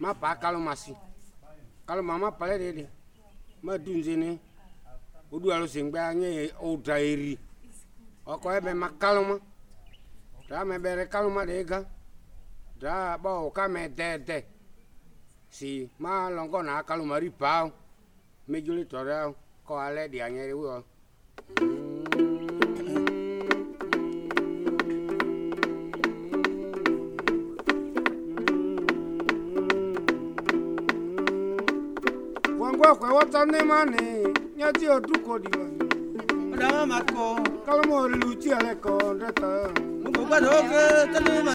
ma pa kalau masih kalau mama pale dede ma dunjene odu alo singba anye odairi oko ebe makalo ma da me bere kaluma dega da bo ka me dede si ma longo na kaluma ribao me juli tore ko ale di anye wo wangwa kwa watane mane nyati oduko di mane Dama mako kaluma luchi ale ko ndeta Mugo doge tanu